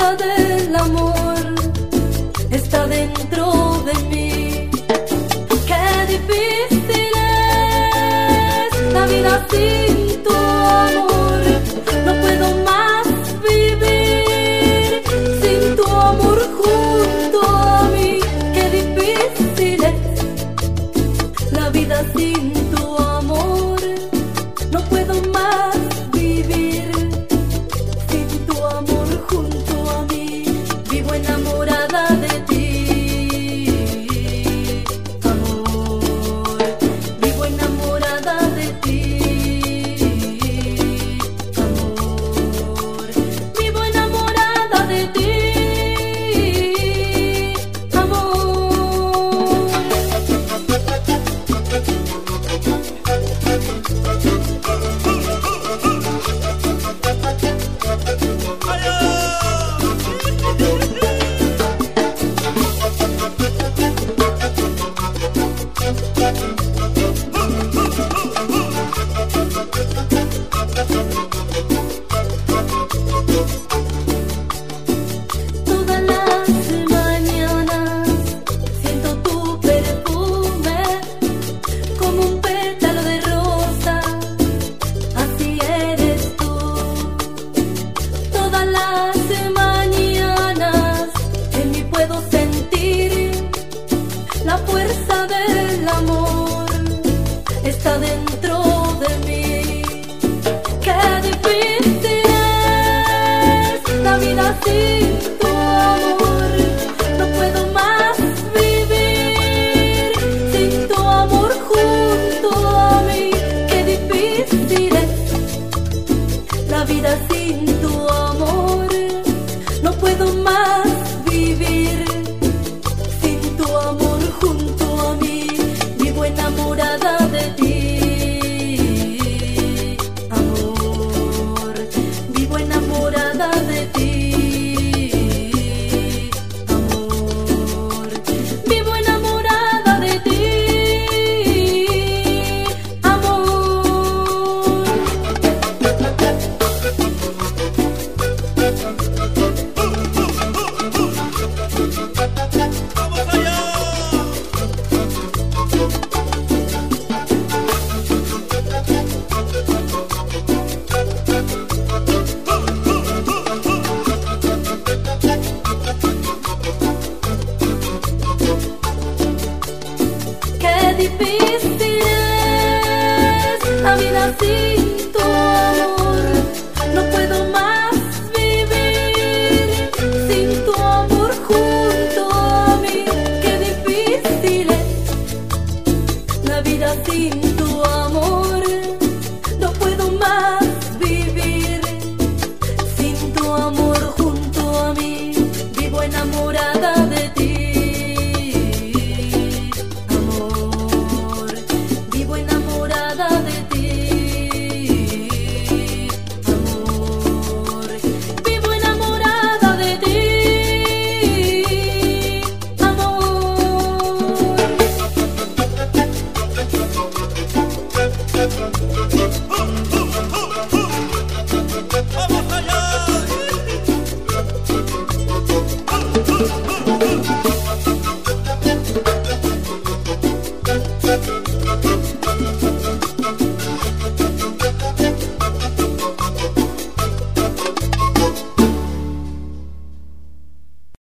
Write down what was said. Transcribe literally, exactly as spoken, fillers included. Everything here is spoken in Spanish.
fuerza del amor está dentro de mí. Qué difícil es la vida sin tu amor. No puedo más vivir sin tu amor junto a mí. Qué difícil es la vida sin tu amor. No puedo más vivir sin tu amor junto a mí. Vivo enamorada de ti, amor. Vivo enamorada de ti, amor. Vivo enamorada de ti, todas las mañanas siento tu perfume como un pétalo de rosa. Así eres tú. Todas las mañanas en mí puedo sentir la fuerza del amor. Está dentro de mí. Qué difícil es la vida sin tu amor. No puedo más vivir sin tu amor junto a mí. Qué difícil es la vida sin tu amor. No puedo más vivir sin tu amor junto a mí. Vivo enamorada de ti, amor. Vivo enamorada de ti.